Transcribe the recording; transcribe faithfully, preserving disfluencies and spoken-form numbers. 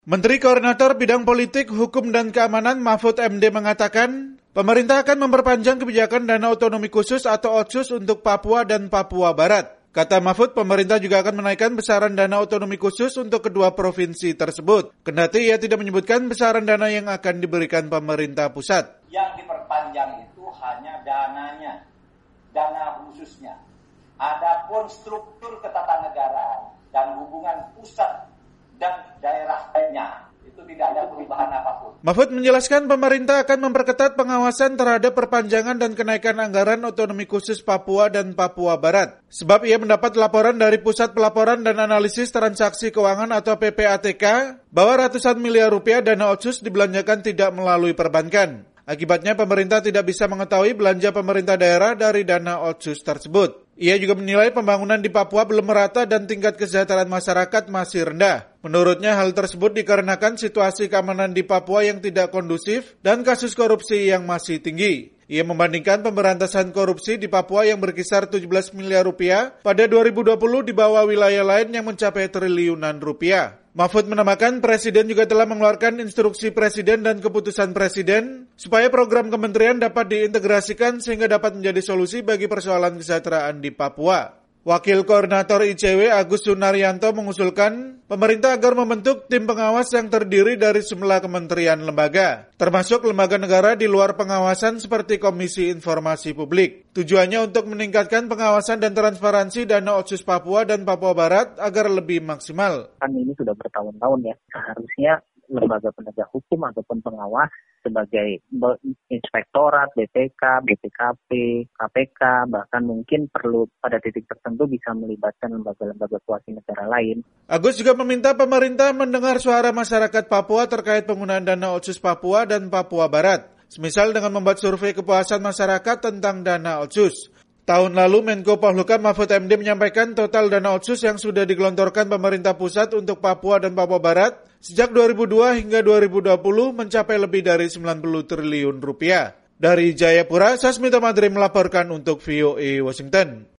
Menteri Koordinator Bidang Politik, Hukum dan Keamanan Mahfud M D mengatakan, pemerintah akan memperpanjang kebijakan dana otonomi khusus atau Otsus untuk Papua dan Papua Barat. Kata Mahfud, pemerintah juga akan menaikkan besaran dana otonomi khusus untuk kedua provinsi tersebut. Kendati ia tidak menyebutkan besaran dana yang akan diberikan pemerintah pusat. Yang diperpanjang itu hanya dananya, dana khususnya. Adapun struktur ketatanegaraan dan hubungan pusat dan daerah lainnya, itu tidak ada perubahan apapun. Mahfud menjelaskan pemerintah akan memperketat pengawasan terhadap perpanjangan dan kenaikan anggaran otonomi khusus Papua dan Papua Barat. Sebab ia mendapat laporan dari Pusat Pelaporan dan Analisis Transaksi Keuangan atau P P A T K bahwa ratusan miliar rupiah dana Otsus dibelanjakan tidak melalui perbankan. Akibatnya pemerintah tidak bisa mengetahui belanja pemerintah daerah dari dana Otsus tersebut. Ia juga menilai pembangunan di Papua belum merata dan tingkat kesejahteraan masyarakat masih rendah. Menurutnya hal tersebut dikarenakan situasi keamanan di Papua yang tidak kondusif dan kasus korupsi yang masih tinggi. Ia membandingkan pemberantasan korupsi di Papua yang berkisar tujuh belas miliar rupiah pada dua ribu dua puluh di bawah wilayah lain yang mencapai triliunan rupiah. Mahfud menambahkan Presiden juga telah mengeluarkan instruksi Presiden dan keputusan Presiden supaya program kementerian dapat diintegrasikan sehingga dapat menjadi solusi bagi persoalan kesejahteraan di Papua. Wakil Koordinator I C W Agus Sunaryanto mengusulkan pemerintah agar membentuk tim pengawas yang terdiri dari sejumlah kementerian lembaga, termasuk lembaga negara di luar pengawasan seperti Komisi Informasi Publik. Tujuannya untuk meningkatkan pengawasan dan transparansi dana Otsus Papua dan Papua Barat agar lebih maksimal. Kan ini sudah bertahun-tahun ya, seharusnya lembaga penegak hukum ataupun pengawas sebagai inspektorat, B P K, B P K P, K P K, bahkan mungkin perlu pada titik tertentu bisa melibatkan lembaga-lembaga kuasi negara lain. Agus juga meminta pemerintah mendengar suara masyarakat Papua terkait penggunaan dana Otsus Papua dan Papua Barat, semisal dengan membuat survei kepuasan masyarakat tentang dana Otsus. Tahun lalu Menko Polhukam Mahfud M D menyampaikan total dana Otsus yang sudah digelontorkan pemerintah pusat untuk Papua dan Papua Barat sejak dua ribu dua hingga dua ribu dua puluh mencapai lebih dari sembilan puluh triliun rupiah. Dari Jayapura, Sasmita Madri melaporkan untuk V O A Washington.